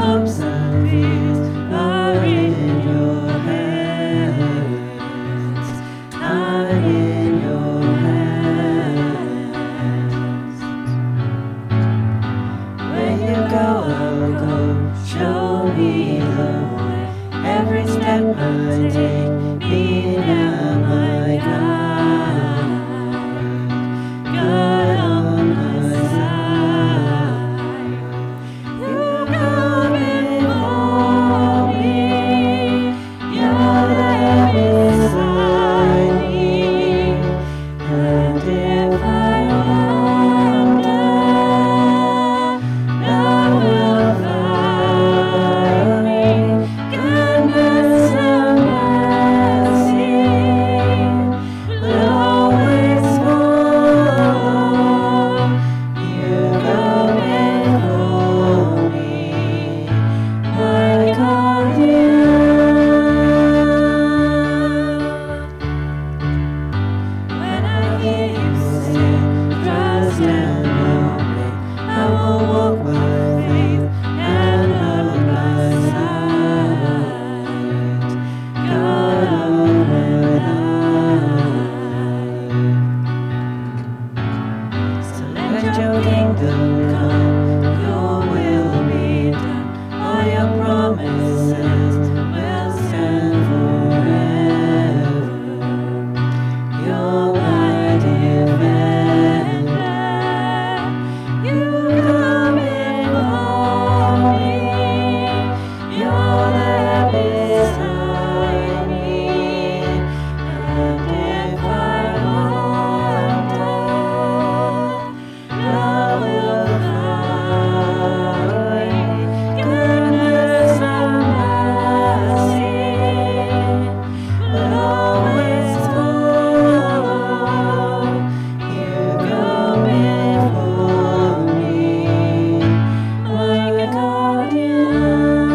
hopes and fears are in your hands, are in your hands. Where you go, I'll go. Show me the way. Every step I take, be now my guide. God on my side. You go before me. You're there beside me. And if I wander, thou wilt find me. Goodness and mercy will always follow. You go before me, my guardian. When I hear you say, trust and obey, I will walk by faith and hold my sight. God on my life. So let your kingdom come, your will be done. All your promises will stand forever. You're my defender. You go before me. You're there beside me. And if I wander, thou wilt find me. Goodness and mercy will always follow. You go before me, my guardian.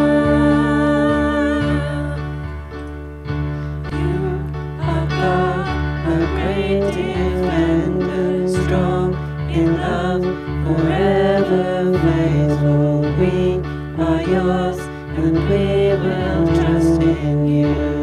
You are God, a great defender, strong in love, forever faithful. We are yours, and we will trust in you.